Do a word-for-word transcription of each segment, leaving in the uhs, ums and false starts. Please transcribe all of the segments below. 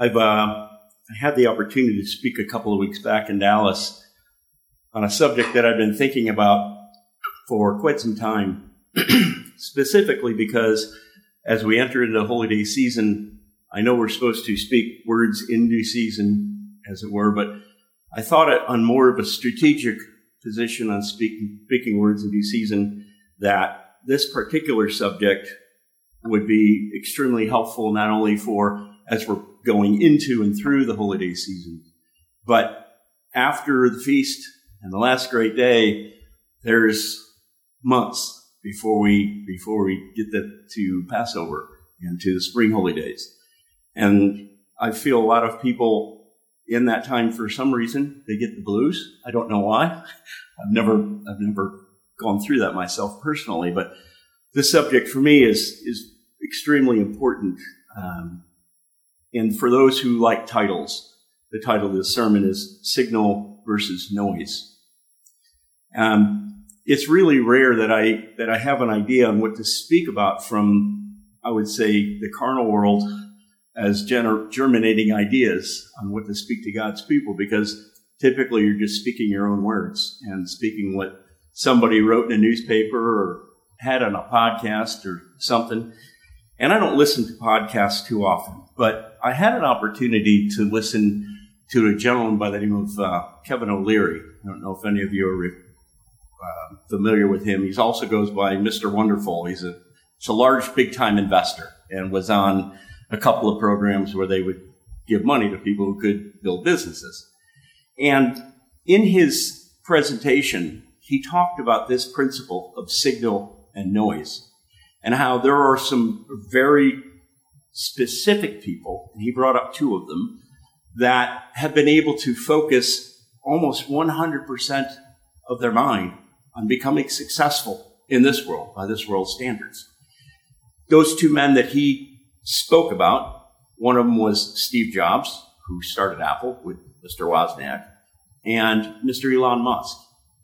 I've uh, had the opportunity to speak a couple of weeks back in Dallas on a subject that I've been thinking about for quite some time, specifically because as we enter into the Holy Day season, I know we're supposed to speak words in due season, as it were, but I thought it on more of a strategic position on speaking, speaking words in due season, that this particular subject would be extremely helpful not only for as we're going into and through the Holy Day season, but after the feast and the last great day, there's months before we before we get the, to Passover and to the spring Holy Days. And I feel a lot of people in that time, for some reason, they get the blues. I don't know why. I've never I've never gone through that myself personally, but this subject for me is is extremely important. Um, and for those who like titles, the title of this sermon is Signal versus Noise. Um, it's really rare that I that I have an idea on what to speak about from, I would say, the carnal world as gener- germinating ideas on what to speak to God's people, because typically you're just speaking your own words and speaking what somebody wrote in a newspaper or had on a podcast or something. And I don't listen to podcasts too often, but I had an opportunity to listen to a gentleman by the name of uh, Kevin O'Leary. I don't know if any of you are uh, familiar with him. He also goes by Mister Wonderful. He's a, he's a large, big-time investor and was on a couple of programs where they would give money to people who could build businesses. And in his presentation, he talked about this principle of signal and noise and how there are some very specific people, and he brought up two of them, that have been able to focus almost one hundred percent of their mind on becoming successful in this world, by this world's standards. Those two men that he spoke about, one of them was Steve Jobs, who started Apple with Mister Wozniak, and Mister Elon Musk.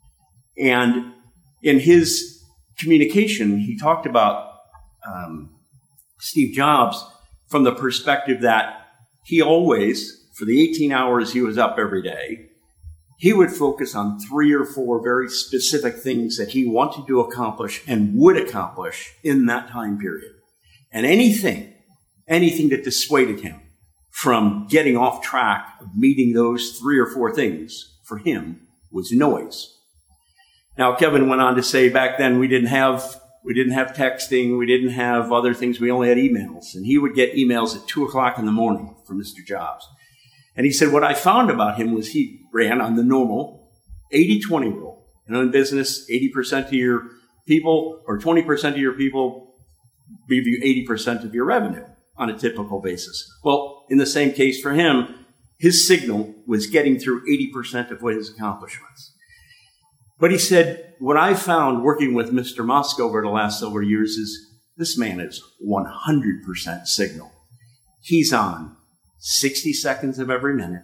And in his communication, he talked about um, Steve Jobs from the perspective that he always, for the eighteen hours he was up every day, he would focus on three or four very specific things that he wanted to accomplish and would accomplish in that time period. And anything, anything that dissuaded him from getting off track of meeting those three or four things for him was noise. Now, Kevin went on to say back then we didn't have we didn't have texting, we didn't have other things, we only had emails. And he would get emails at two o'clock in the morning from Mister Jobs. And he said what I found about him was he ran on the normal eighty twenty rule. You know, in business, eighty percent of your people or twenty percent of your people give you eighty percent of your revenue on a typical basis. Well, in the same case for him, his signal was getting through eighty percent of his accomplishments. But he said, what I found working with Mister Musk over the last several years is this man is one hundred percent signal. He's on sixty seconds of every minute,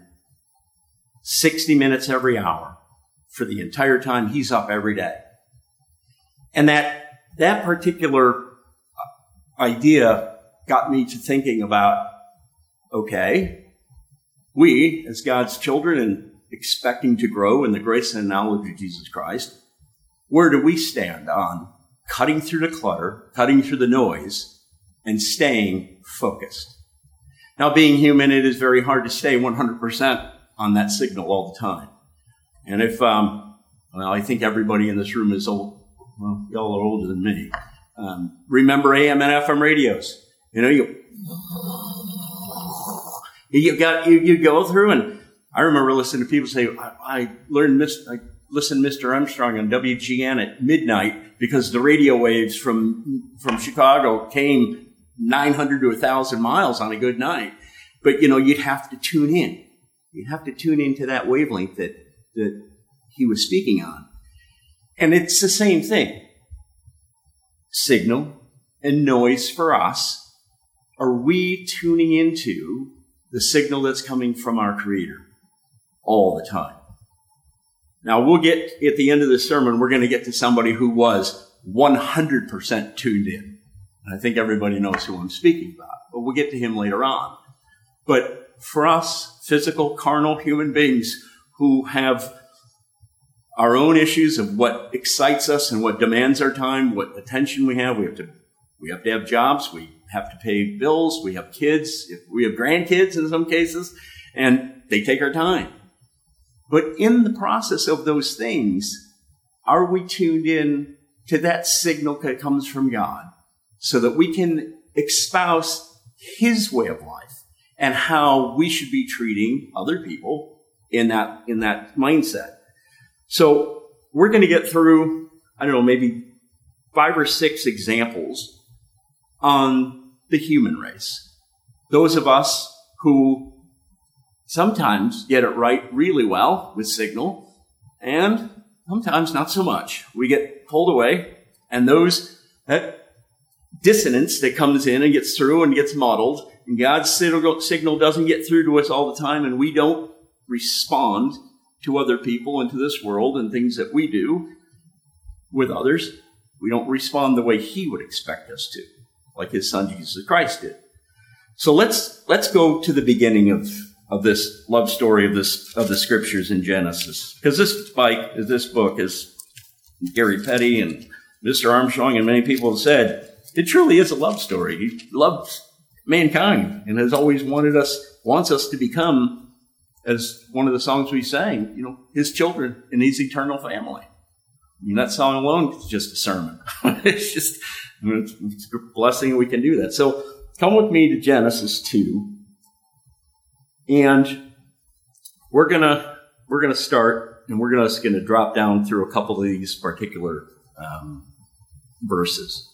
sixty minutes every hour for the entire time he's up every day. And that, that particular idea got me to thinking about, okay, we as God's children and expecting to grow in the grace and knowledge of Jesus Christ, where do we stand on cutting through the clutter, cutting through the noise, and staying focused? Now, being human, it is very hard to stay one hundred percent on that signal all the time. And if, um, well, I think everybody in this room is old. Well, y'all are older than me. Um, remember A M and F M radios? You know, you you got you, you go through, and I remember listening to people say, I, I learned, mis- I listened to Mister Armstrong on W G N at midnight because the radio waves from from Chicago came nine hundred to one thousand miles on a good night. But, you know, you'd have to tune in. You'd have to tune into that wavelength that, that he was speaking on. And it's the same thing. Signal and noise for us. Are we tuning into the signal that's coming from our Creator all the time? Now, we'll get, at the end of the sermon, we're going to get to somebody who was one hundred percent tuned in. And I think everybody knows who I'm speaking about, but we'll get to him later on. But for us, physical, carnal human beings who have our own issues of what excites us and what demands our time, what attention we have, we have to we have to have jobs, we have to pay bills, we have kids, we have grandkids in some cases, and they take our time. But in the process of those things, are we tuned in to that signal that comes from God so that we can espouse His way of life and how we should be treating other people in that, in that mindset? So we're going to get through, I don't know, maybe five or six examples on the human race. Those of us who sometimes get it right really well with signal, and sometimes not so much. We get pulled away, and those, that dissonance that comes in and gets through and gets muddled, and God's signal doesn't get through to us all the time, and we don't respond to other people and to this world and things that we do with others. We don't respond the way He would expect us to, like His Son Jesus Christ did. So let's let's go to the beginning of, of this love story of this of the scriptures in Genesis, because this bike, this book, as Gary Petty and Mister Armstrong and many people have said, it truly is a love story. He loves mankind and has always wanted us, wants us to become, as one of the songs we sang, you know, His children in His eternal family. I mean, that song alone is just a sermon. It's just, I mean, it's, it's a blessing we can do that. So come with me to Genesis two, and we're gonna we're gonna start, and we're gonna just gonna drop down through a couple of these particular um, verses.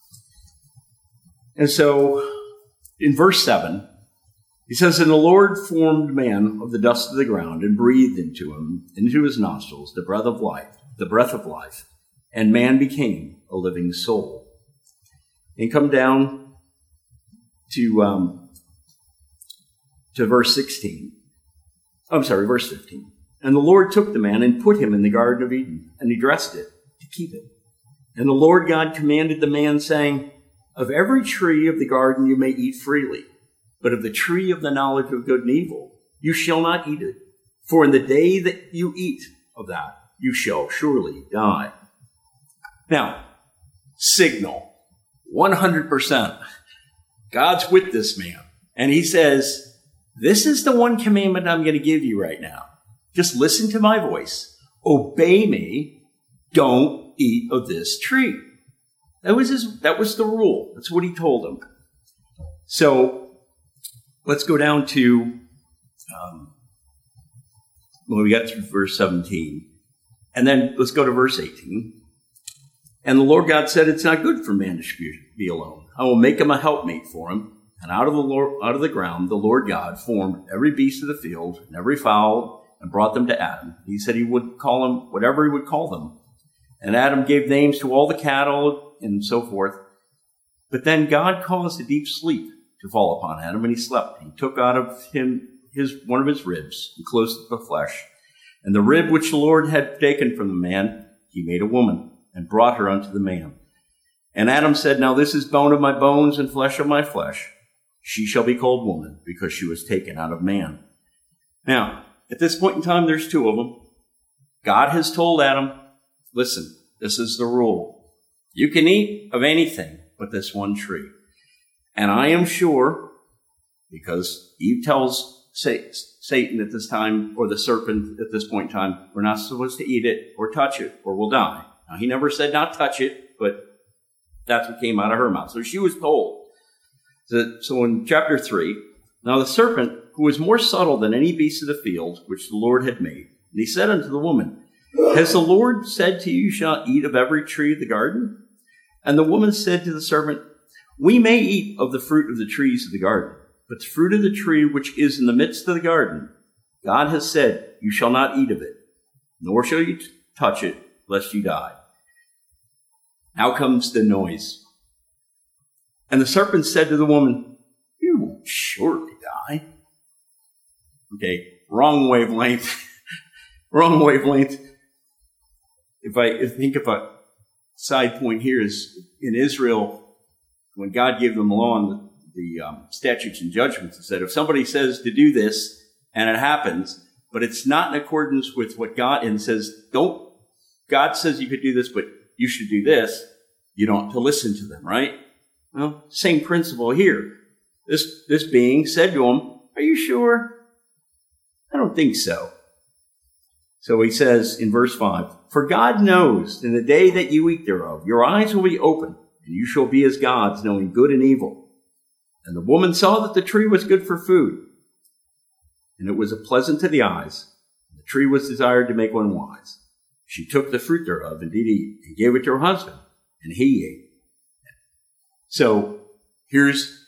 And so, in verse seven. He says, "And the Lord formed man of the dust of the ground and breathed into him, into his nostrils, the breath of life, the breath of life, and man became a living soul." And come down to um, to verse sixteen. I'm sorry, verse fifteen. "And the Lord took the man and put him in the Garden of Eden, and He dressed it to keep it. And the Lord God commanded the man, saying, Of every tree of the garden you may eat freely, but of the tree of the knowledge of good and evil you shall not eat it. For in the day that you eat of that, you shall surely die." Now, signal, one hundred percent. God's with this man. And He says, this is the one commandment I'm going to give you right now. Just listen to my voice. Obey me. Don't eat of this tree. That was his, that was the rule. That's what He told him. So, let's go down to, um, well, we got through verse seventeen. And then let's go to verse eighteen. "And the Lord God said, It's not good for man to be alone. I will make him a helpmate for him. And out of the Lord, out of the ground, the Lord God formed every beast of the field and every fowl and brought them to Adam. He said He would call them whatever He would call them. And Adam gave names to all the cattle and so forth. But then God caused a deep sleep to fall upon Adam, and he slept. He took out of him his one of his ribs and closed it with flesh. And the rib which the Lord had taken from the man, He made a woman and brought her unto the man. And Adam said, Now this is bone of my bones and flesh of my flesh. She shall be called woman, because she was taken out of man." Now, at this point in time, there's two of them. God has told Adam, listen, this is the rule. You can eat of anything but this one tree. And I am sure, because Eve tells Satan at this time, or the serpent at this point in time, we're not supposed to eat it or touch it, or we'll die. Now, he never said not touch it, but that's what came out of her mouth. So she was told. So, so in chapter three, "Now the serpent, who was more subtle than any beast of the field, which the Lord had made, and he said unto the woman, Has the Lord said to you, You shall not eat of every tree of the garden? And the woman said to the serpent, We may eat of the fruit of the trees of the garden, but the fruit of the tree which is in the midst of the garden, God has said, You shall not eat of it, nor shall you touch it, lest you die." Now comes the noise. "And the serpent said to the woman, You won't surely die." Okay, wrong wavelength. wrong wavelength. If I if think of a side point here is in Israel, when God gave them the law on the, the um, statutes and judgments is that if somebody says to do this and it happens, but it's not in accordance with what God and says, don't, God says you could do this, but you should do this, you don't have to listen to them, right? Well, same principle here. This, this being said to him, are you sure? I don't think so. So he says in verse five, for God knows in the day that you eat thereof, your eyes will be opened, and you shall be as gods, knowing good and evil. And the woman saw that the tree was good for food, and it was pleasant to the eyes. The tree was desired to make one wise. She took the fruit thereof and did eat, and gave it to her husband, and he ate. So here's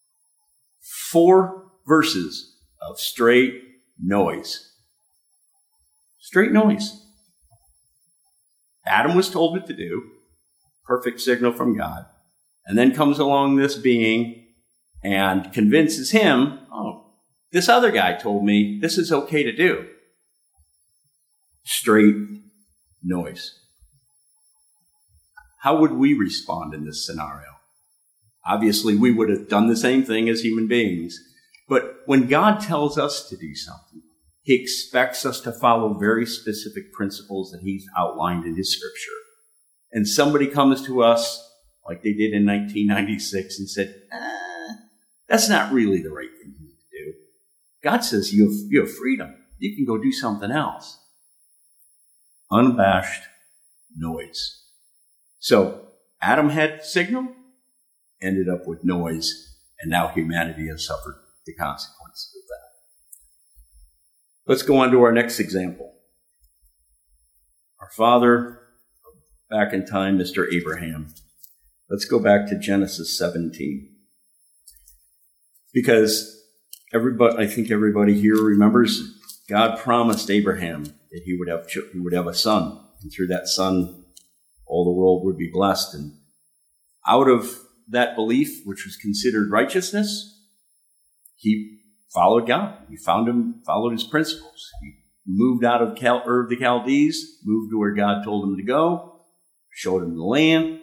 four verses of straight noise. Straight noise. Adam was told what to do. Perfect signal from God. And then comes along this being and convinces him, oh, this other guy told me this is okay to do. Straight noise. How would we respond in this scenario? Obviously, we would have done the same thing as human beings. But when God tells us to do something, he expects us to follow very specific principles that he's outlined in his scripture. And somebody comes to us, like they did in nineteen ninety-six, and said, eh, that's not really the right thing to do. God says you have, you have freedom. You can go do something else. Unabashed noise. So Adam had signal, ended up with noise, and now humanity has suffered the consequences of that. Let's go on to our next example. Our father, back in time, Mister Abraham. Let's go back to Genesis seventeen. Because everybody, I think everybody here remembers God promised Abraham that he would have he would have a son, and through that son, all the world would be blessed. And out of that belief, which was considered righteousness, he followed God. He found him, followed his principles. He moved out of Cal- Ur of the Chaldees, moved to where God told him to go, showed him the land.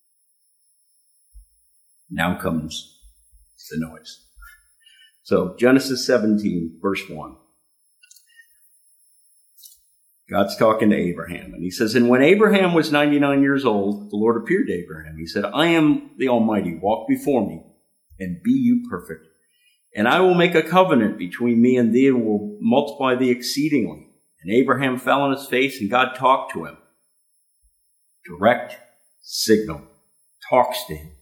Now comes the noise. So Genesis seventeen, verse one. God's talking to Abraham, and he says, and when Abraham was ninety-nine years old, the Lord appeared to Abraham. He said, I am the Almighty. Walk before me and be you perfect. And I will make a covenant between me and thee and will multiply thee exceedingly. And Abraham fell on his face, and God talked to him. Direct signal. Talks to him.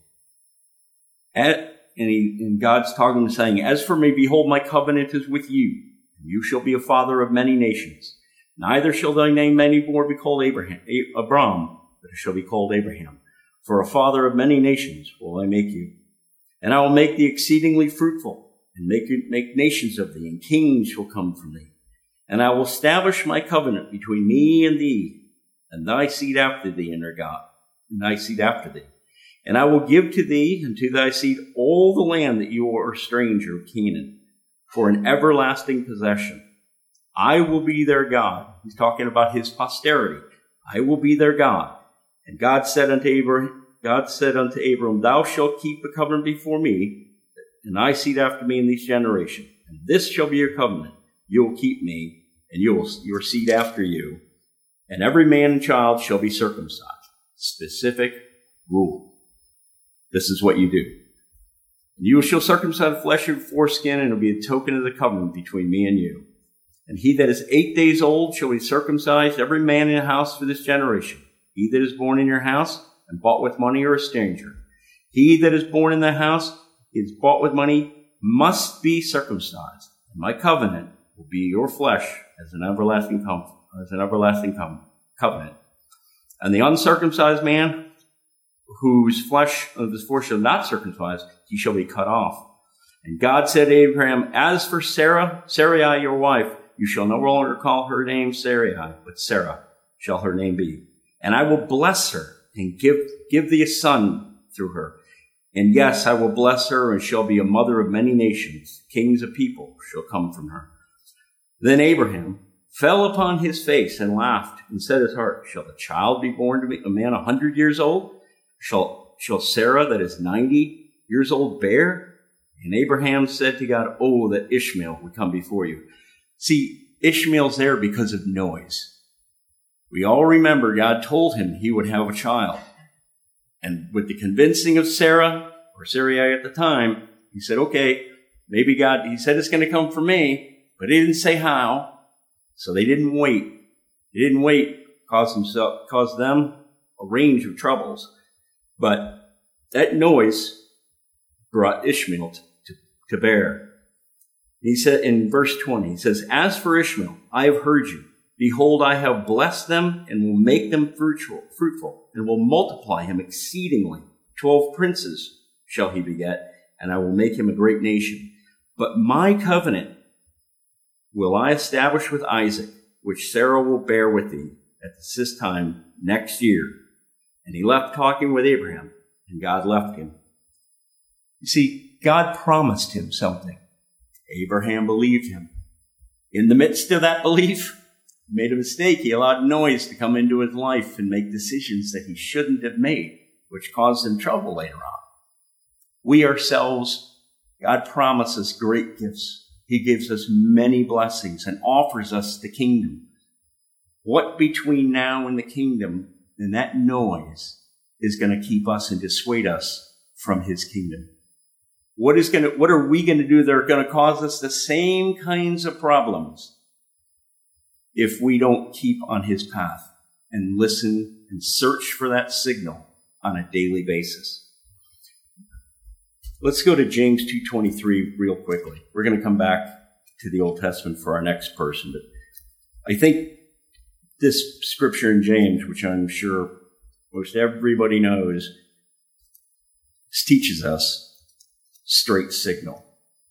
And, and, he, and God's talking and saying, as for me, behold, my covenant is with you, and you shall be a father of many nations. Neither shall thy name any more be called Abraham, Abram, but it shall be called Abraham. For a father of many nations will I make you. And I will make thee exceedingly fruitful, and make, make nations of thee, and kings shall come from thee. And I will establish my covenant between me and thee, and thy seed after thee, and their God, and thy seed after thee. And I will give to thee and to thy seed all the land that you are a stranger of Canaan, for an everlasting possession. I will be their God. He's talking about his posterity. I will be their God. And God said unto Abraham, God said unto Abram, thou shalt keep the covenant before me, and thy seed after me in these generations. And this shall be your covenant. You will keep me, and you will, your seed after you. And every man and child shall be circumcised. Specific rule. This is what you do. And you shall circumcise the flesh of your foreskin, and it will be a token of the covenant between me and you. And he that is eight days old shall be circumcised, every man in the house for this generation. He that is born in your house and bought with money or a stranger. He that is born in the house is bought with money must be circumcised. And my covenant will be your flesh as an everlasting com- as an everlasting com- covenant. And the uncircumcised man, whose flesh of his fore shall not circumcise, he shall be cut off. And God said to Abraham, as for Sarah, Sarai your wife, you shall no longer call her name Sarai, but Sarah shall her name be. And I will bless her and give, give thee a son through her. And yes, I will bless her, and shall be a mother of many nations. Kings of people shall come from her. Then Abraham fell upon his face and laughed, and said in his heart, shall the child be born to me, a man a hundred years old? Shall, shall Sarah, that is ninety years old, bear? And Abraham said to God, oh, that Ishmael would come before you. See, Ishmael's there because of noise. We all remember God told him he would have a child. And with the convincing of Sarah, or Sarai at the time, he said, okay, maybe God, he said it's going to come from me, but he didn't say how. So they didn't wait. They didn't wait, caused himself, caused them a range of troubles. But that noise brought Ishmael to, to, to bear. He said in verse twenty, he says, as for Ishmael, I have heard you. Behold, I have blessed them and will make them fruitful, fruitful and will multiply him exceedingly. Twelve princes shall he beget, and I will make him a great nation. But my covenant will I establish with Isaac, which Sarah will bear with thee at this time next year. And he left talking with Abraham, and God left him. You see, God promised him something. Abraham believed him. In the midst of that belief, he made a mistake. He allowed noise to come into his life and make decisions that he shouldn't have made, which caused him trouble later on. We ourselves, God promises great gifts. He gives us many blessings and offers us the kingdom. What between now and the kingdom and that noise is going to keep us and dissuade us from his kingdom? What is going to, what are we going to do that are going to cause us the same kinds of problems if we don't keep on his path and listen and search for that signal on a daily basis? Let's go to James two twenty-three real quickly. We're going to come back to the Old Testament for our next person. But I think this scripture in James, which I'm sure most everybody knows, teaches us straight signal.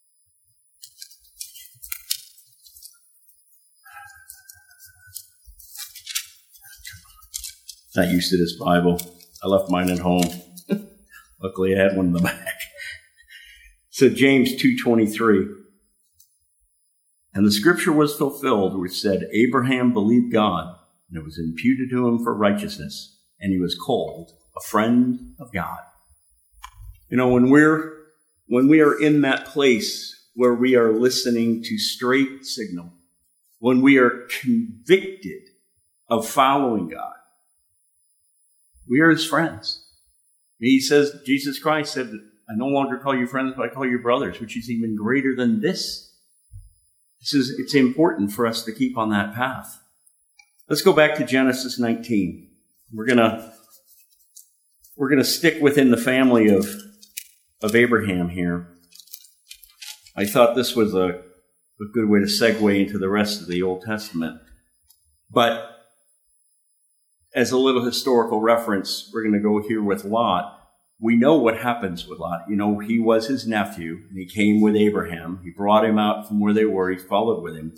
Not used to this Bible. I left mine at home. Luckily, I had one in the back. So James two twenty-three. And the scripture was fulfilled, which said, Abraham believed God, and it was imputed to him for righteousness, and he was called a friend of God. You know, when we're when we are in that place where we are listening to straight signal, when we are convicted of following God, we are his friends. He says, Jesus Christ said, I no longer call you friends, but I call you brothers, which is even greater than this. This is, it's important for us to keep on that path. Let's go back to Genesis nineteen. We're gonna, we're gonna stick within the family of, of Abraham here. I thought this was a, a good way to segue into the rest of the Old Testament. But as a little historical reference, we're going to go here with Lot. We know what happens with Lot. You know, he was his nephew, and he came with Abraham. He brought him out from where they were. He followed with him.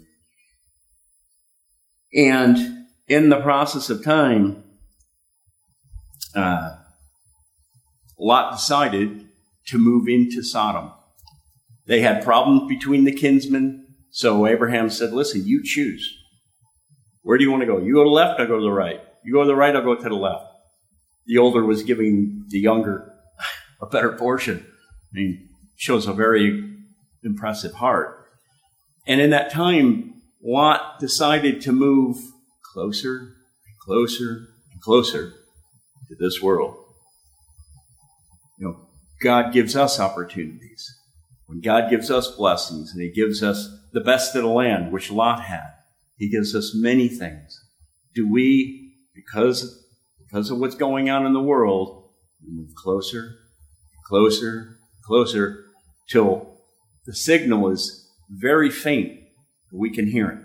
And in the process of time, uh, Lot decided to move into Sodom. They had problems between the kinsmen, so Abraham said, listen, you choose. Where do you want to go? You go to the left, I'll go to the right. You go to the right, I'll go to the left. The older was giving the younger a better portion. I mean, shows a very impressive heart. And in that time, Lot decided to move closer and closer and closer to this world. You know, God gives us opportunities. When God gives us blessings and he gives us the best of the land, which Lot had, he gives us many things. Do we, because Because of what's going on in the world, we move closer, closer, closer, till the signal is very faint, but we can hear it.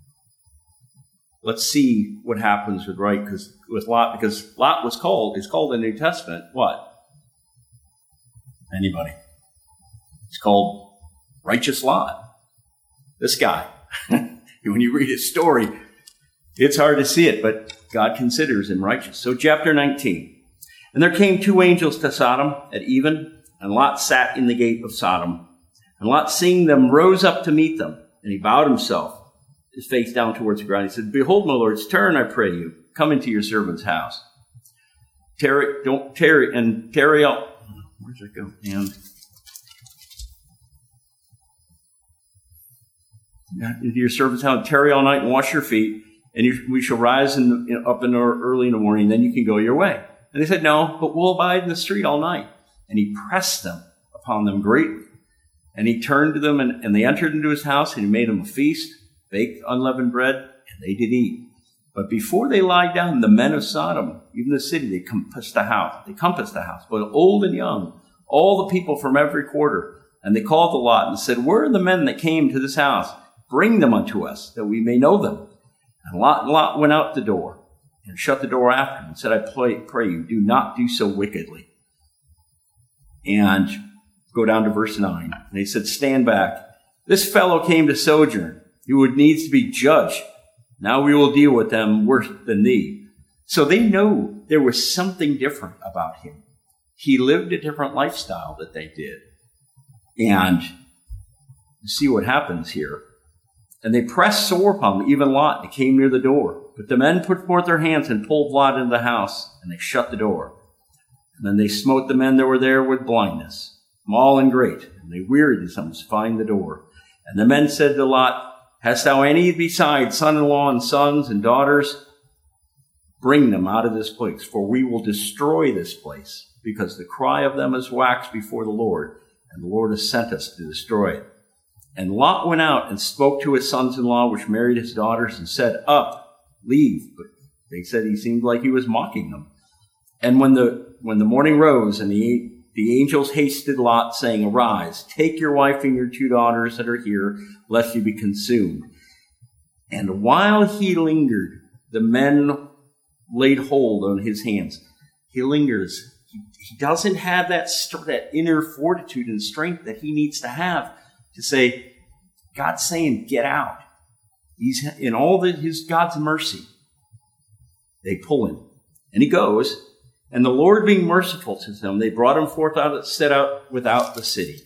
Let's see what happens with right, because with Lot, because Lot was called, is called in the New Testament, what? Anybody? It's called Righteous Lot. This guy. When you read his story, it's hard to see it, but God considers him righteous. So chapter nineteen. And there came two angels to Sodom at even, and Lot sat in the gate of Sodom. And Lot, seeing them, rose up to meet them. And he bowed himself, his face down towards the ground. He said, Behold, my lords, turn, I pray you. Come into your servant's house. Tarry, don't tarry, and tarry out. Where's it go? And your servants out, tarry all night and wash your feet, and you, we shall rise in the, in, up in the, early in the morning, then you can go your way. And they said, no, but we'll abide in the street all night. And he pressed them upon them greatly. And he turned to them, and, and they entered into his house, and he made them a feast, baked unleavened bread, and they did eat. But before they lied down, the men of Sodom, even the city, they compassed the house. They compassed the house, both old and young, all the people from every quarter. And they called the lot and said, where are the men that came to this house? Bring them unto us, that we may know them. And Lot, Lot went out the door and shut the door after him and said, I pray, pray you, do not do so wickedly. And go down to verse nine. And he said, stand back. This fellow came to sojourn. He would needs to be judged. Now we will deal with them worse than thee. So they know there was something different about him. He lived a different lifestyle that they did. And you see what happens here. And they pressed sore upon him, even Lot, and came near the door. But the men put forth their hands and pulled Lot into the house, and they shut the door. And then they smote the men that were there with blindness, small and great, and they wearied them to find the door. And the men said to Lot, hast thou any besides son-in-law and sons and daughters? Bring them out of this place, for we will destroy this place, because the cry of them is waxed before the Lord, and the Lord has sent us to destroy it. And Lot went out and spoke to his sons-in-law, which married his daughters, and said, up, leave. But they said he seemed like he was mocking them. And when the when the morning rose, and the, the angels hasted Lot, saying, arise, take your wife and your two daughters that are here, lest you be consumed. And while he lingered, the men laid hold on his hands. He lingers. He, he doesn't have that, that inner fortitude and strength that he needs to have to say, God's saying, get out. He's in all the, his God's mercy. They pull him. And he goes. And the Lord being merciful to them, they brought him forth out, set out without the city.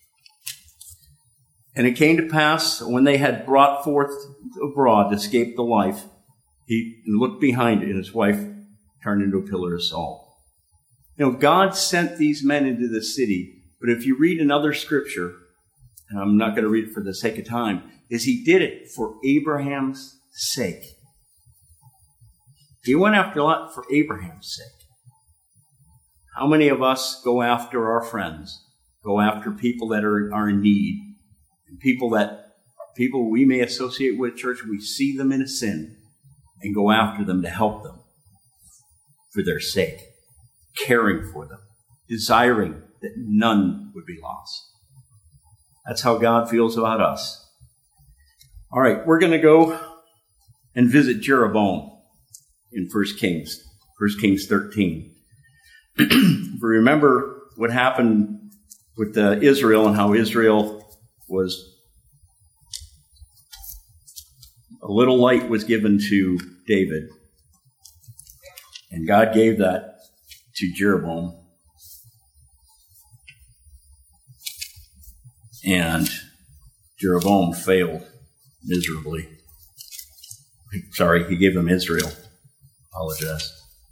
And it came to pass, when they had brought forth abroad to escape the life, he looked behind it, and his wife turned into a pillar of salt. You know, God sent these men into the city, but if you read another scripture, and I'm not going to read it for the sake of time, is he did it for Abraham's sake. He went after Lot for Abraham's sake. How many of us go after our friends, go after people that are, are in need, and people that are people we may associate with church, we see them in a sin, and go after them to help them for their sake, caring for them, desiring that none would be lost. That's how God feels about us. All right, we're going to go and visit Jeroboam in First Kings, First Kings thirteen. If you remember what happened with uh, Israel and how Israel was, a little light was given to David. And God gave that to Jeroboam. And Jeroboam failed miserably. Sorry, he gave him Israel. Apologize.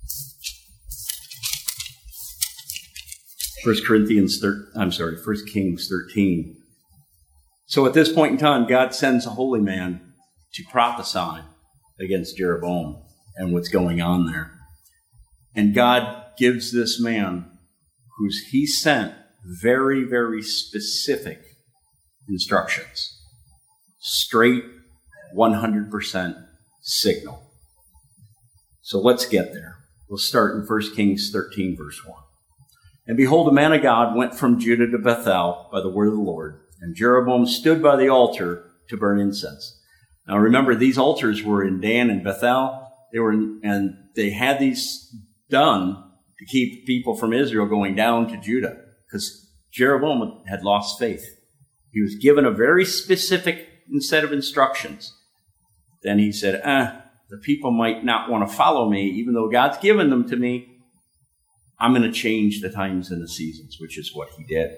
First Corinthians, thir- I'm sorry, First Kings thirteen. So at this point in time, God sends a holy man to prophesy against Jeroboam and what's going on there. And God gives this man, who's he sent, very, very specific instructions. Straight, one hundred percent signal. So let's get there. We'll start in First Kings thirteen, verse one. And behold, a man of God went from Judah to Bethel by the word of the Lord, and Jeroboam stood by the altar to burn incense. Now remember, these altars were in Dan and Bethel. They were, in, and they had these done to keep people from Israel going down to Judah, because Jeroboam had lost faith. He was given a very specific set of instructions. Then he said, ah, the people might not want to follow me, even though God's given them to me. I'm going to change the times and the seasons, which is what he did.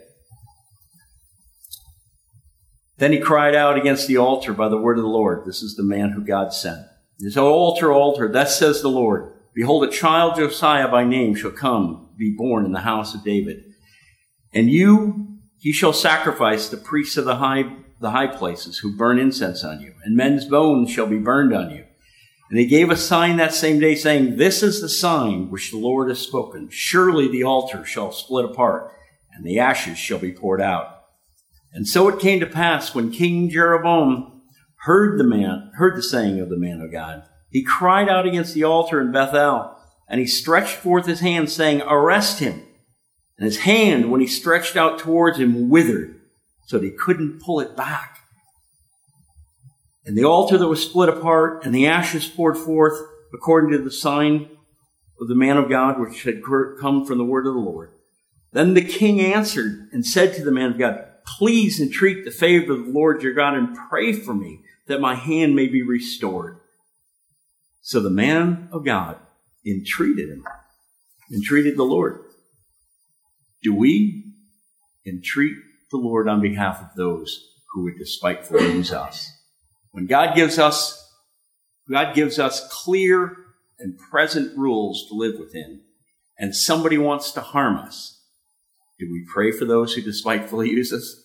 Then he cried out against the altar by the word of the Lord. This is the man who God sent. He said, O altar, altar, thus says the Lord, behold, a child Josiah by name shall come, be born in the house of David. And you, he shall sacrifice the priests of the high the high places who burn incense on you, and men's bones shall be burned on you. And he gave a sign that same day, saying, This is the sign which the Lord has spoken. Surely the altar shall split apart, and the ashes shall be poured out. And so it came to pass, when King Jeroboam heard the man, heard the saying of the man of God, he cried out against the altar in Bethel, and he stretched forth his hand, saying, Arrest him. And his hand, when he stretched out towards him, withered, so that he couldn't pull it back. And the altar that was split apart, and the ashes poured forth, according to the sign of the man of God, which had come from the word of the Lord. Then the king answered and said to the man of God, Please entreat the favor of the Lord your God, and pray for me, that my hand may be restored. So the man of God entreated him, entreated the Lord. Do we entreat the Lord on behalf of those who would despitefully use us? When God gives us, God gives us clear and present rules to live within, and somebody wants to harm us, do we pray for those who despitefully use us?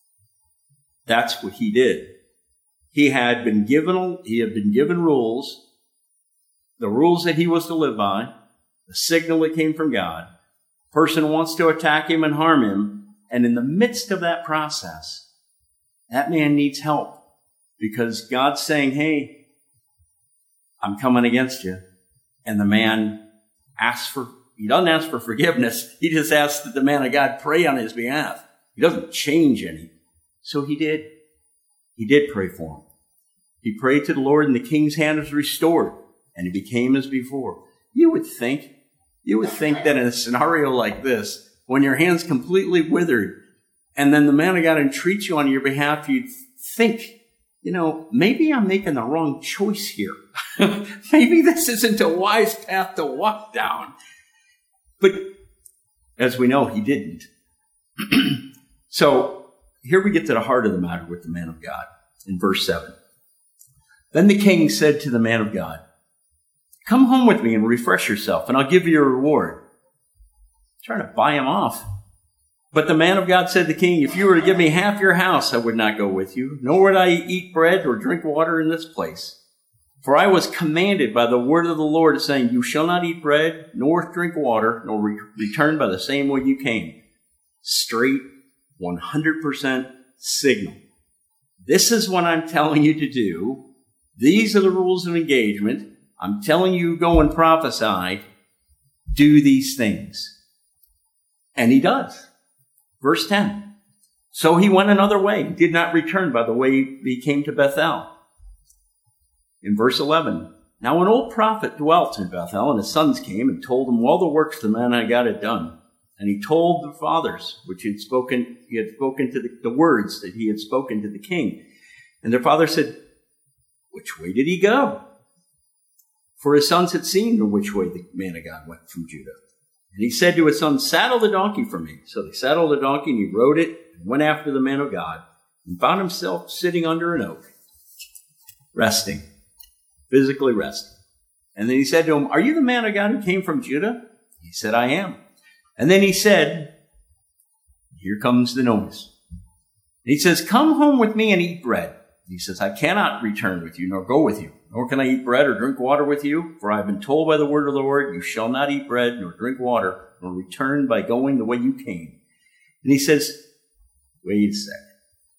That's what he did. He had been given, he had been given rules, the rules that he was to live by, the signal that came from God. Person wants to attack him and harm him, and in the midst of that process, that man needs help. Because God's saying, hey, I'm coming against you. And the man asks for, he doesn't ask for forgiveness. He just asks that the man of God pray on his behalf. He doesn't change any. So he did. He did pray for him. He prayed to the Lord, and the king's hand was restored, and he became as before. You would think, you would think that in a scenario like this, when your hand's completely withered, and then the man of God entreats you on your behalf, you'd think, you know, maybe I'm making the wrong choice here. Maybe this isn't a wise path to walk down. But as we know, he didn't. So here we get to the heart of the matter with the man of God in verse seven. Then the king said to the man of God, Come home with me and refresh yourself, and I'll give you a reward. Trying to buy him off. But the man of God said to the king, If you were to give me half your house, I would not go with you, nor would I eat bread or drink water in this place. For I was commanded by the word of the Lord, saying, You shall not eat bread, nor drink water, nor re- return by the same way you came. Straight, one hundred percent signal. This is what I'm telling you to do. These are the rules of engagement. I'm telling you, go and prophesy. Do these things. And he does. Verse ten. So he went another way, did not return by the way he came to Bethel. In verse eleven. Now an old prophet dwelt in Bethel, and his sons came and told him all the works the man of God had done. And he told the fathers, which he had spoken, he had spoken to the, the words that he had spoken to the king. And their father said, Which way did he go? For his sons had seen which way the man of God went from Judah. And he said to his son, Saddle the donkey for me. So they saddled the donkey, and he rode it, and went after the man of God, and found himself sitting under an oak, resting, physically resting. And then he said to him, Are you the man of God who came from Judah? He said, I am. And then he said, Here comes the noise. And he says, Come home with me and eat bread. He says, I cannot return with you, nor go with you, nor can I eat bread or drink water with you, for I have been told by the word of the Lord, You shall not eat bread, nor drink water, nor return by going the way you came. And he says, Wait a second.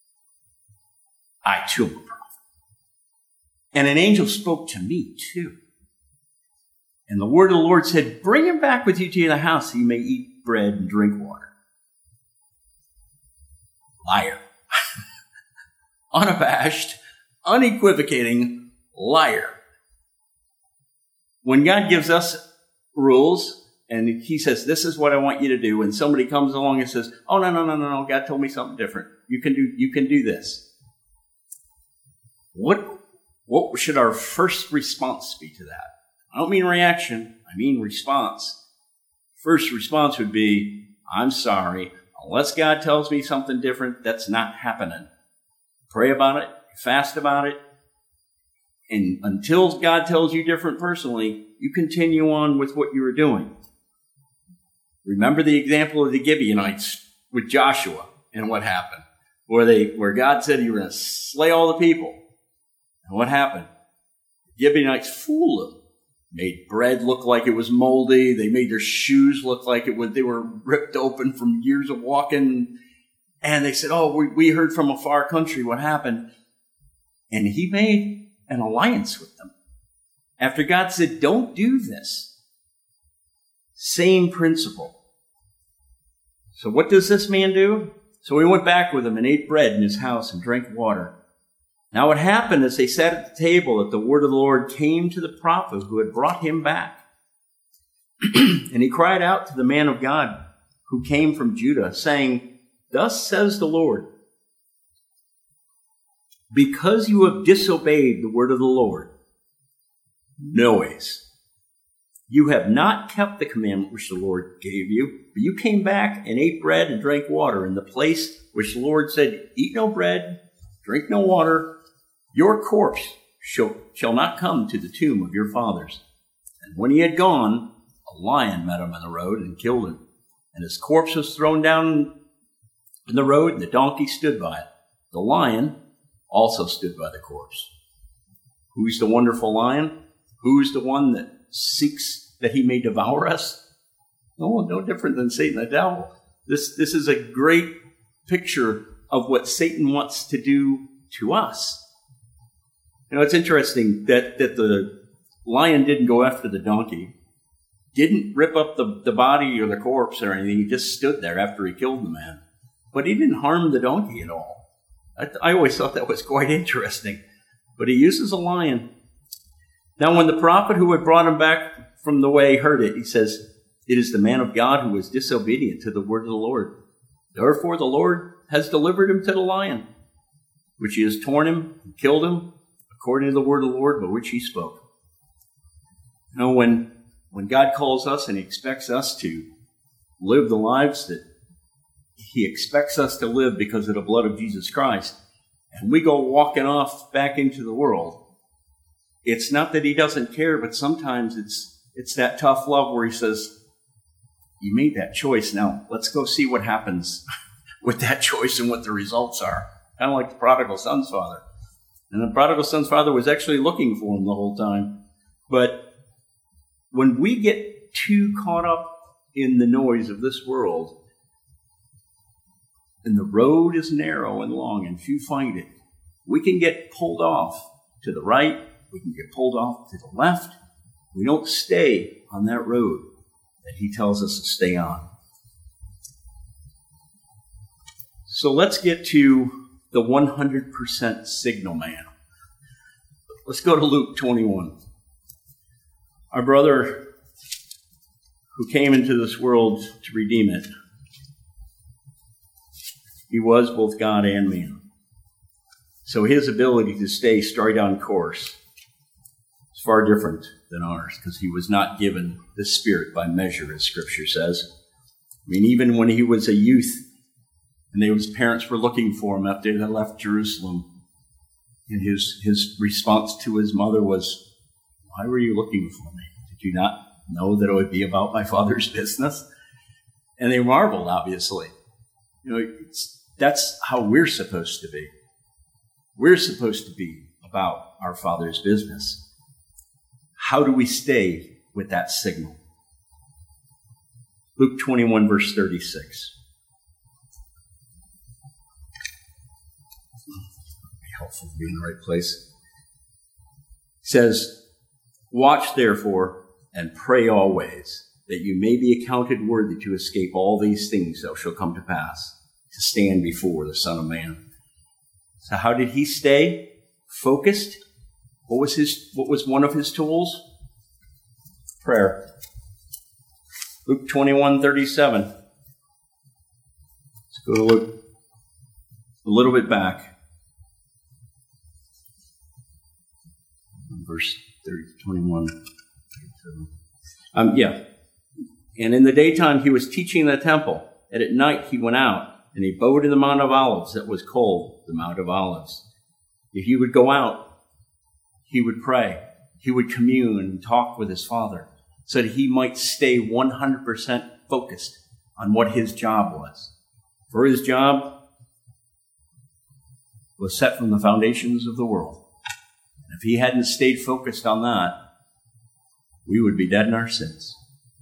I too am a prophet. And an angel spoke to me too. And the word of the Lord said, Bring him back with you to the house, so you may eat bread and drink water. Liar. Unabashed, unequivocating liar. When God gives us rules and he says, this is what I want you to do, and somebody comes along and says, oh, no, no, no, no, no, God told me something different. You can do, you can do this. What, what should our first response be to that? I don't mean reaction. I mean response. First response would be, I'm sorry. Unless God tells me something different, that's not happening. Pray about it, fast about it, and until God tells you different personally, you continue on with what you were doing. Remember the example of the Gibeonites with Joshua and what happened. where they where God said you were going to slay all the people. And what happened? The Gibeonites fooled them. Made bread look like it was moldy. They made their shoes look like it was, they were ripped open from years of walking. And they said, oh, we, we heard from a far country what happened. And he made an alliance with them. After God said, don't do this. Same principle. So what does this man do? So he went back with him and ate bread in his house and drank water. Now what happened as they sat at the table that the word of the Lord came to the prophet who had brought him back. And he cried out to the man of God who came from Judah, saying, thus says the Lord, because you have disobeyed the word of the Lord, noise. You have not kept the commandment which the Lord gave you, but you came back and ate bread and drank water in the place which the Lord said, eat no bread, drink no water. Your corpse shall, shall not come to the tomb of your fathers. And when he had gone, a lion met him on the road and killed him. And his corpse was thrown down in the road, and the donkey stood by it. The lion also stood by the corpse. Who's the wonderful lion? Who's the one that seeks that he may devour us? No, no different than Satan the devil. This, this is a great picture of what Satan wants to do to us. You know, it's interesting that, that the lion didn't go after the donkey, didn't rip up the, the body or the corpse or anything. He just stood there after he killed the man. But he didn't harm the donkey at all. I, I always thought that was quite interesting. But he uses a lion. Now, when the prophet who had brought him back from the way heard it, he says, it is the man of God who was disobedient to the word of the Lord. Therefore, the Lord has delivered him to the lion, which he has torn him and killed him, according to the word of the Lord by which he spoke. You know, when, when God calls us and he expects us to live the lives that he expects us to live because of the blood of Jesus Christ, and we go walking off back into the world, it's not that he doesn't care, but sometimes it's it's that tough love where he says, you made that choice. Now let's go see what happens with that choice and what the results are. Kind of like the prodigal son's father. And the prodigal son's father was actually looking for him the whole time. But when we get too caught up in the noise of this world, and the road is narrow and long and few find it, we can get pulled off to the right, we can get pulled off to the left. We don't stay on that road that he tells us to stay on. So let's get to the one hundred percent signal man. Let's go to Luke twenty-one. Our brother who came into this world to redeem it, he was both God and man. So his ability to stay straight on course is far different than ours, because he was not given the Spirit by measure, as Scripture says. I mean, even when he was a youth, and his parents were looking for him after they left Jerusalem, and his, his response to his mother was, why were you looking for me? Did you not know that it would be about my Father's business? And they marveled, obviously. You know, it's, that's how we're supposed to be. We're supposed to be about our Father's business. How do we stay with that signal? Luke twenty-one, verse thirty-six. Helpful to be in the right place. It says, watch therefore and pray always, that you may be accounted worthy to escape all these things that shall come to pass, to stand before the Son of Man. So how did he stay focused? What was his, what was one of his tools? Prayer. Luke twenty-one, thirty-seven. Let's go to Luke a little bit back. Verse thirty, twenty-one. Um, yeah. And in the daytime he was teaching in the temple, and at night he went out, and he abode in the Mount of Olives that was called the Mount of Olives. If he would go out, he would pray, he would commune and talk with his Father, so that he might stay one hundred percent focused on what his job was. For his job was set from the foundations of the world. And if he hadn't stayed focused on that, we would be dead in our sins.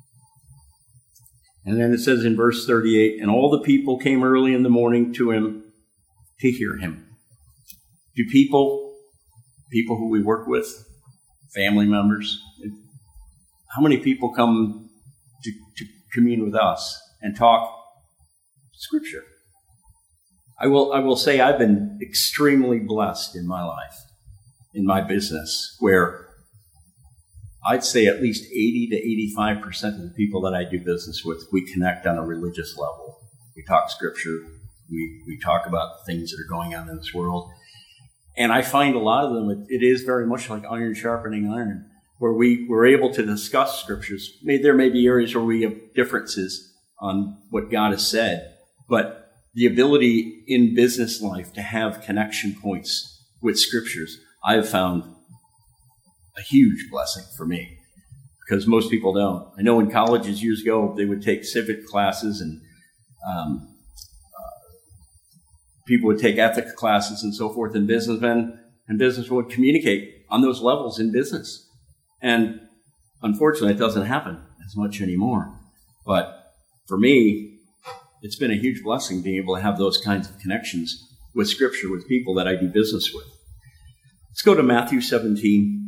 And then it says in verse thirty-eight, and all the people came early in the morning to him to hear him. Do people, people who we work with, family members, how many people come to, to commune with us and talk Scripture? I will, I will say I've been extremely blessed in my life, in my business, where I'd say at least eighty to eighty-five percent of the people that I do business with, we connect on a religious level. We talk Scripture. We, we talk about things that are going on in this world. And I find a lot of them, it, it is very much like iron sharpening iron, where we were able to discuss Scriptures. Maybe there may be areas where we have differences on what God has said, but the ability in business life to have connection points with Scriptures, I have found a huge blessing for me, because most people don't. I know in colleges years ago, they would take civic classes, and um, uh, people would take ethics classes and so forth, and businessmen and businessmen would communicate on those levels in business. And unfortunately, it doesn't happen as much anymore. But for me, it's been a huge blessing being able to have those kinds of connections with Scripture, with people that I do business with. Let's go to Matthew seventeen.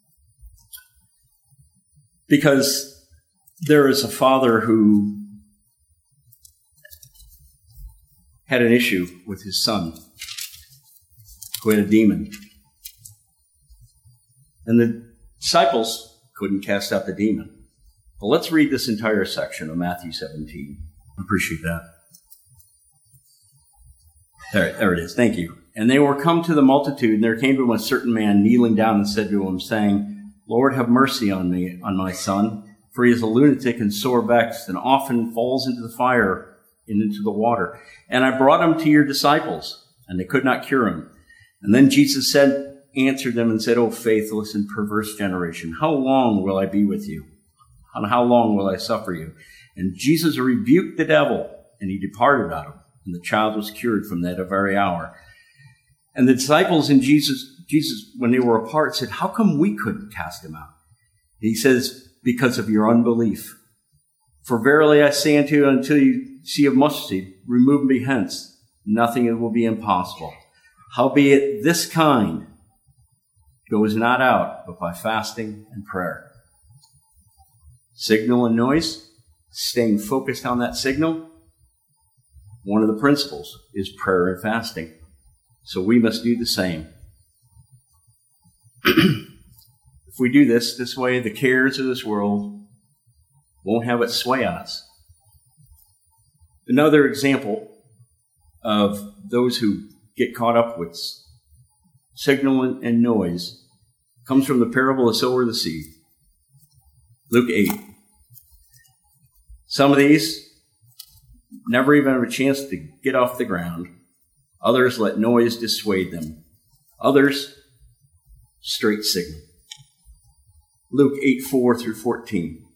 Because there is a father who had an issue with his son, who had a demon. And the disciples couldn't cast out the demon. Well, let's read this entire section of Matthew seventeen. I appreciate that. There, there it is. Thank you. And they were come to the multitude, and there came to him a certain man kneeling down and said to him, saying, Lord, have mercy on me, on my son, for he is a lunatic and sore vexed, and often falls into the fire and into the water. And I brought him to your disciples, and they could not cure him. And then Jesus said, answered them and said, O faithless and perverse generation, how long will I be with you? And how long will I suffer you? And Jesus rebuked the devil, and he departed out of him, and the child was cured from that very hour. And the disciples and Jesus, Jesus, when they were apart, said, how come we couldn't cast him out? And he says, because of your unbelief. For verily I say unto you, until you see a mustard seed, remove me hence. Nothing will be impossible. Howbeit this kind goes not out, but by fasting and prayer. Signal and noise, staying focused on that signal. One of the principles is prayer and fasting. So we must do the same. If we do this this way, the cares of this world won't have its sway on us. Another example of those who get caught up with signal and noise comes from the parable of sower of the seed. Luke eight. Some of these never even have a chance to get off the ground. Others let noise dissuade them. Others, straight signal. Luke eight, four through fourteen.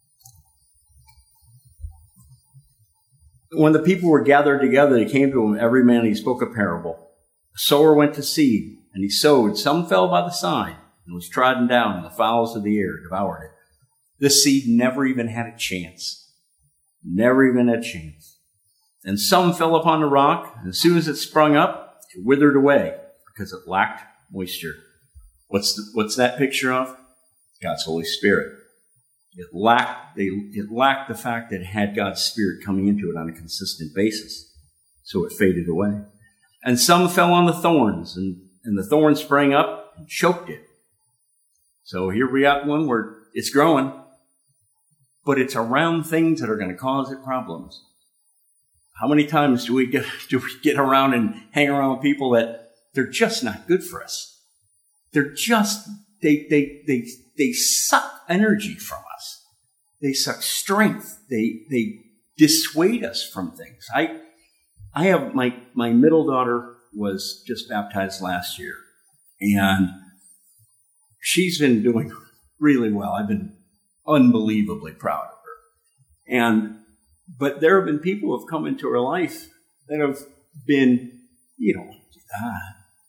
When the people were gathered together, they came to him, every man, and he spoke a parable. A sower went to seed, and he sowed. Some fell by the side, and was trodden down, and the fowls of the air devoured it. This seed never even had a chance. Never even had a chance. And some fell upon the rock, and as soon as it sprung up, it withered away, because it lacked moisture. What's the, what's that picture of? God's Holy Spirit. It lacked, they, it lacked the fact that it had God's Spirit coming into it on a consistent basis. So it faded away. And some fell on the thorns, and, and the thorns sprang up and choked it. So here we got one where it's growing, but it's around things that are going to cause it problems. How many times do we get do we get around and hang around with people that they're just not good for us? They're just they they they they suck energy from us. They suck strength. They they dissuade us from things. I I have my my middle daughter was just baptized last year, and she's been doing really well. I've been unbelievably proud of her. And but there have been people who have come into her life that have been, you know, ah,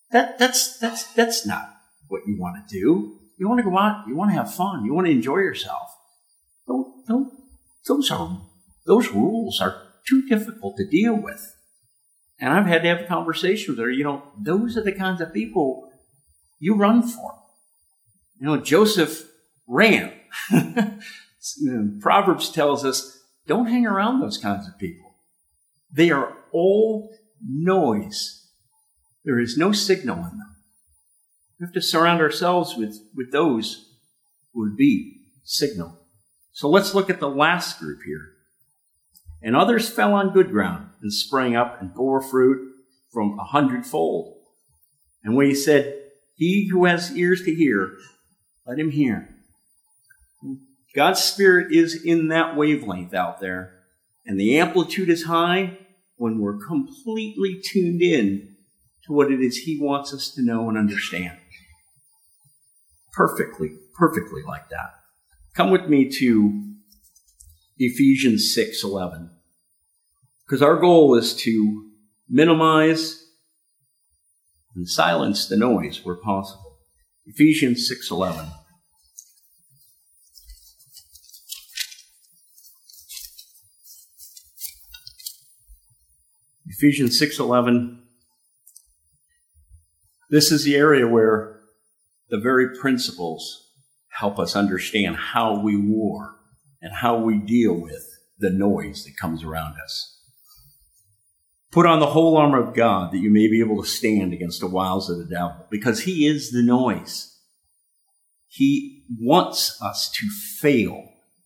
That, that's, that's, that's not what you want to do. You want to go out, you want to have fun, you want to enjoy yourself. Don't, don't, those are, those rules are too difficult to deal with. And I've had to have a conversation with her. You know, those are the kinds of people you run for. You know, Joseph ran. Proverbs tells us, don't hang around those kinds of people. They are all noise. There is no signal in them. We have to surround ourselves with, with those who would be signal. So let's look at the last group here. And others fell on good ground and sprang up and bore fruit from a hundredfold. And when he said, he who has ears to hear, let him hear. God's Spirit is in that wavelength out there. And the amplitude is high when we're completely tuned in to what it is he wants us to know and understand. Perfectly, perfectly like that. Come with me to Ephesians six eleven. Because our goal is to minimize and silence the noise where possible. Ephesians six eleven. Ephesians six eleven. This is the area where the very principles help us understand how we war and how we deal with the noise that comes around us. Put on the whole armor of God that you may be able to stand against the wiles of the devil, because he is the noise. He wants us to fail.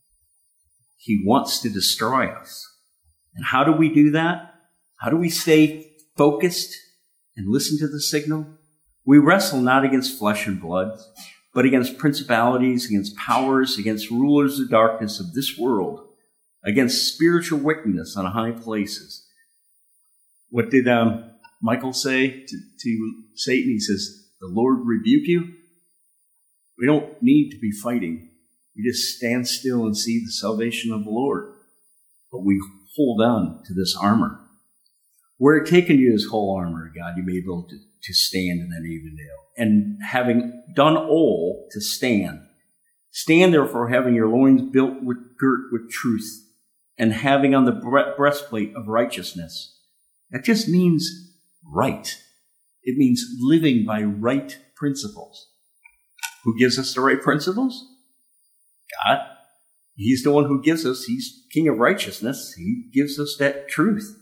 He wants to destroy us. And how do we do that? How do we stay focused and listen to the signal? We wrestle not against flesh and blood, but against principalities, against powers, against rulers of darkness of this world, against spiritual wickedness on high places. What did um, Michael say to, to Satan? He says, the Lord rebuke you. We don't need to be fighting. We just stand still and see the salvation of the Lord. But we hold on to this armor. Were it taken you this whole armor of God, you may be able to, to stand in that evendale. And having done all to stand, stand therefore having your loins built with girt with truth, and having on the breastplate of righteousness. That just means right. It means living by right principles. Who gives us the right principles? God. He's the one who gives us. He's King of righteousness. He gives us that truth.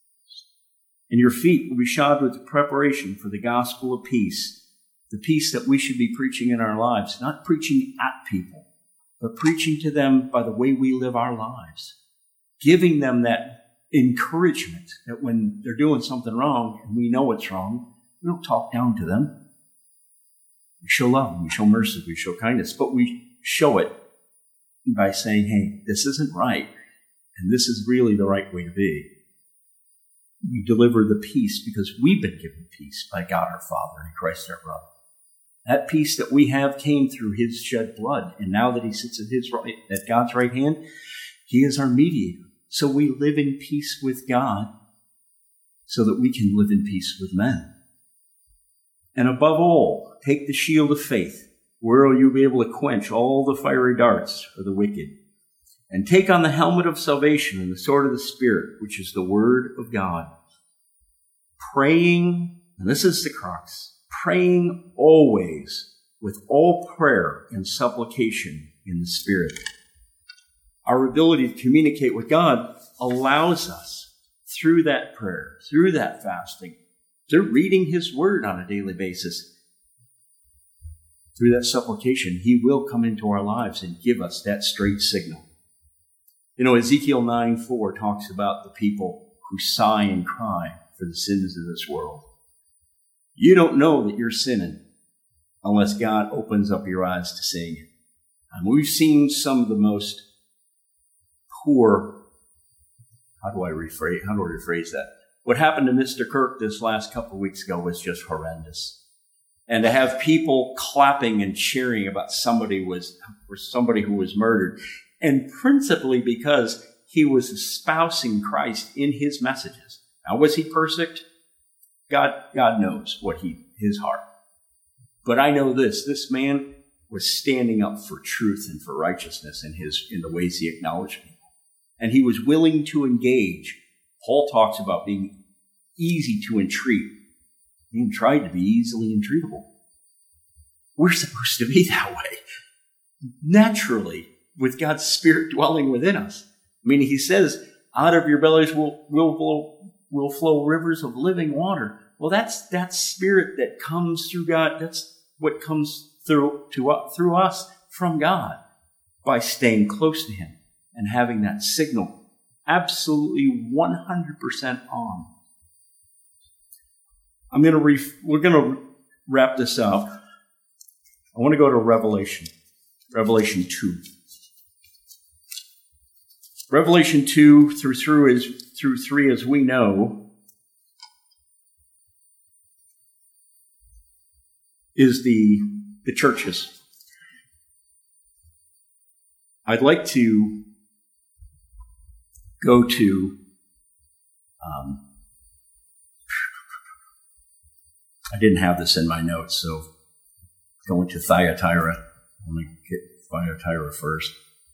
And your feet will be shod with the preparation for the gospel of peace, the peace that we should be preaching in our lives, not preaching at people, but preaching to them by the way we live our lives, giving them that encouragement that when they're doing something wrong and we know it's wrong, we don't talk down to them. We show love, we show mercy, we show kindness, but we show it by saying, hey, this isn't right, and this is really the right way to be. We deliver the peace because we've been given peace by God our Father and Christ our brother. That peace that we have came through his shed blood, and now that he sits at his right, at God's right hand, he is our mediator. So we live in peace with God so that we can live in peace with men. And above all, take the shield of faith, where you'll be able to quench all the fiery darts of the wicked. And take on the helmet of salvation and the sword of the Spirit, which is the word of God. Praying, and this is the crux, praying always with all prayer and supplication in the Spirit. Our ability to communicate with God allows us, through that prayer, through that fasting, through reading his word on a daily basis, through that supplication, he will come into our lives and give us that straight signal. You know, Ezekiel nine four talks about the people who sigh and cry for the sins of this world. You don't know that you're sinning unless God opens up your eyes to seeing it. And we've seen some of the most poor, how do I rephrase, how do I rephrase that? What happened to Mister Kirk this last couple of weeks ago was just horrendous. And to have people clapping and cheering about somebody was, for somebody who was murdered, and principally because he was espousing Christ in his messages. Now, was he perfect? God, God knows what he, his heart. But I know this, this man was standing up for truth and for righteousness in his in the ways he acknowledged people. And he was willing to engage. Paul talks about being easy to entreat. He tried to be easily entreatable. We're supposed to be that way. Naturally, with God's Spirit dwelling within us. I mean, he says, out of your bellies will, will, will, will flow rivers of living water. Well, that's that Spirit that comes through God. That's what comes through, to, through us from God by staying close to him and having that signal absolutely one hundred percent on. I'm going to, ref- we're going to wrap this up. I want to go to Revelation, Revelation two. Revelation two through through is through three, as we know, is the the churches. I'd like to go to um, I didn't have this in my notes, so going to Thyatira. Let me get Thyatira first.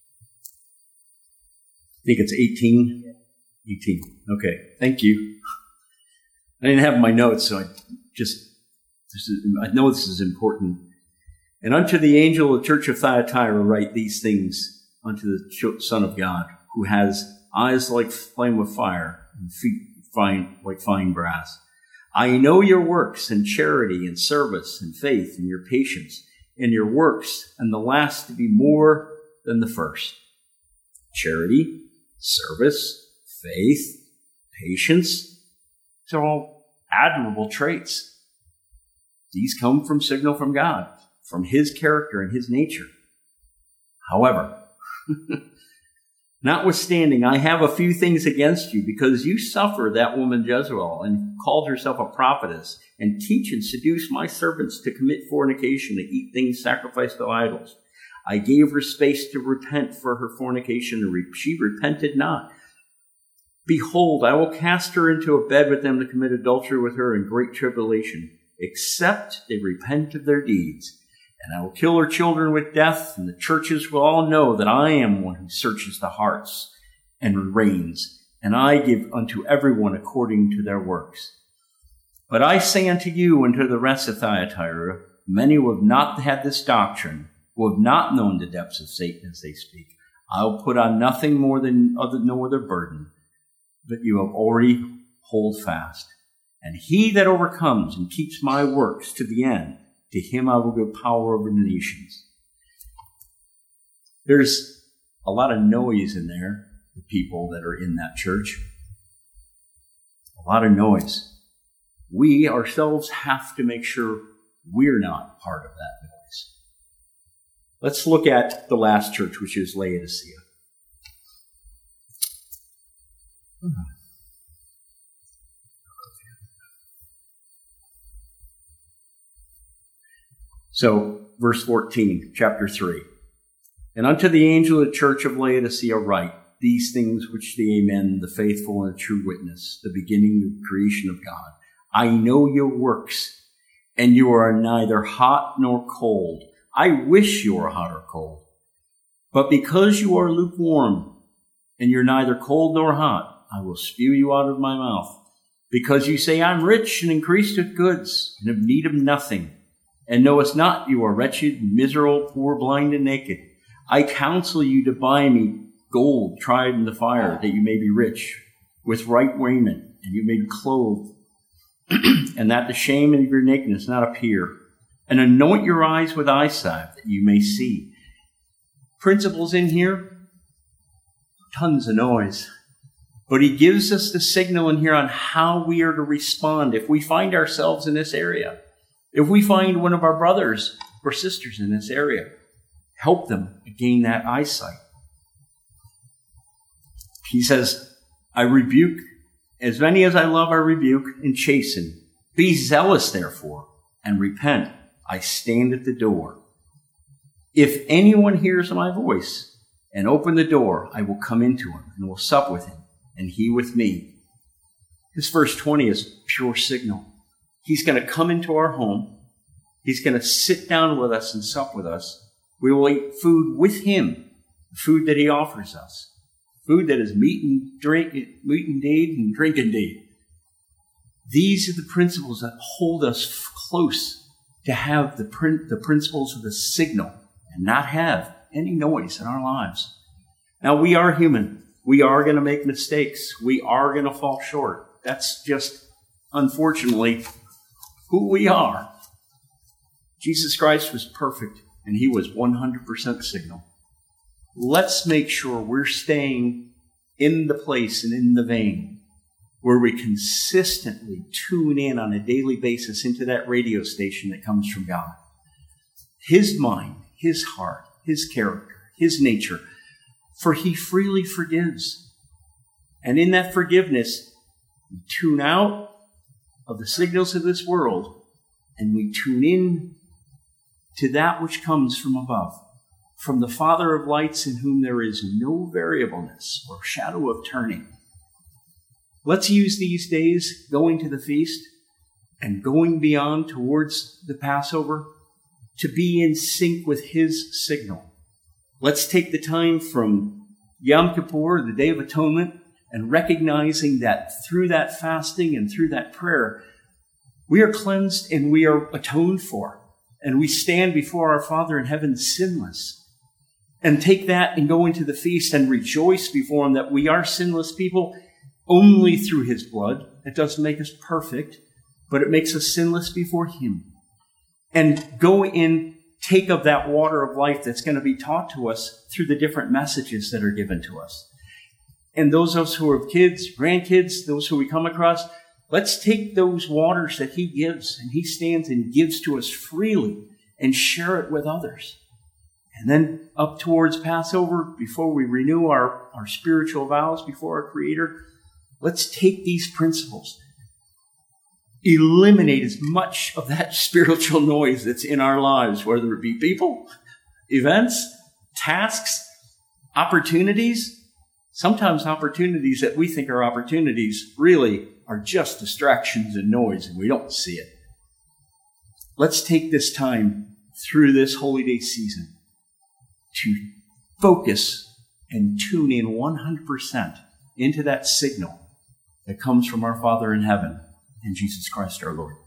I think it's eighteen. eighteen. Okay, thank you. I didn't have my notes, so I just, this is, I know this is important. And unto the angel of the church of Thyatira write these things unto the Son of God, who has eyes like flame of fire and feet fine like fine brass. I know your works and charity and service and faith and your patience and your works, and the last to be more than the first. Charity, service, faith, patience, these are all admirable traits. These come from signal from God, from his character and his nature. However, notwithstanding, I have a few things against you, because you suffer that woman Jezebel, and called herself a prophetess, and teach and seduce my servants to commit fornication, to eat things sacrificed to idols. I gave her space to repent for her fornication, and she repented not. Behold, I will cast her into a bed with them to commit adultery with her in great tribulation, except they repent of their deeds. And I will kill her children with death, and the churches will all know that I am one who searches the hearts and reigns, and I give unto everyone according to their works. But I say unto you and to the rest of Thyatira, many who have not had this doctrine, who have not known the depths of Satan as they speak, I will put on nothing more than other, no other burden, but you have already hold fast. And he that overcomes and keeps my works to the end, to him I will give power over the nations. There's a lot of noise in there, the people that are in that church. A lot of noise. We ourselves have to make sure we're not part of that noise. Let's look at the last church, which is Laodicea. So, verse fourteen, chapter three. And unto the angel of the church of Laodicea write, these things which the Amen, the faithful and the true witness, the beginning of the creation of God. I know your works, and you are neither hot nor cold. I wish you were hot or cold. But because you are lukewarm, and you're neither cold nor hot, I will spew you out of my mouth. Because you say, I'm rich and increased with goods, and have need of nothing, and knowest not you are wretched, miserable, poor, blind, and naked. I counsel you to buy me gold tried in the fire, that you may be rich, with right raiment, and you may be clothed, and that the shame of your nakedness not appear. And anoint your eyes with eye salve, that you may see. Principles in here, tons of noise. But he gives us the signal in here on how we are to respond if we find ourselves in this area. If we find one of our brothers or sisters in this area, help them gain that eyesight. He says, I rebuke, as many as I love, I rebuke and chasten. Be zealous, therefore, and repent. I stand at the door. If anyone hears my voice and open the door, I will come into him and will sup with him, and he with me. This verse twenty is pure signal. He's going to come into our home. He's going to sit down with us and sup with us. We will eat food with him, the food that he offers us. Food that is meat and drink, meat indeed and drink indeed. These are the principles that hold us close to have the, prin- the principles of the signal and not have any noise in our lives. Now, we are human. We are going to make mistakes. We are going to fall short. That's just, unfortunately, who we are. Jesus Christ was perfect, and he was one hundred percent signal. Let's make sure we're staying in the place and in the vein where we consistently tune in on a daily basis into that radio station that comes from God. His mind, his heart, his character, his nature, for he freely forgives. And in that forgiveness, we tune out of the signals of this world and we tune in to that which comes from above, from the Father of lights in whom there is no variableness or shadow of turning. Let's use these days going to the feast and going beyond towards the Passover to be in sync with his signal. Let's take the time from Yom Kippur, the Day of Atonement, and recognizing that through that fasting and through that prayer, we are cleansed and we are atoned for. And we stand before our Father in heaven sinless. And take that and go into the feast and rejoice before him that we are sinless people only through his blood. It doesn't make us perfect, but it makes us sinless before him. And go in, take of that water of life that's going to be taught to us through the different messages that are given to us. And those of us who have kids, grandkids, those who we come across, let's take those waters that he gives and he stands and gives to us freely and share it with others. And then up towards Passover, before we renew our, our spiritual vows before our Creator, let's take these principles, eliminate as much of that spiritual noise that's in our lives, whether it be people, events, tasks, opportunities. Sometimes opportunities that we think are opportunities really are just distractions and noise, and we don't see it. Let's take this time through this Holy Day season to focus and tune in one hundred percent into that signal that comes from our Father in heaven and Jesus Christ our Lord.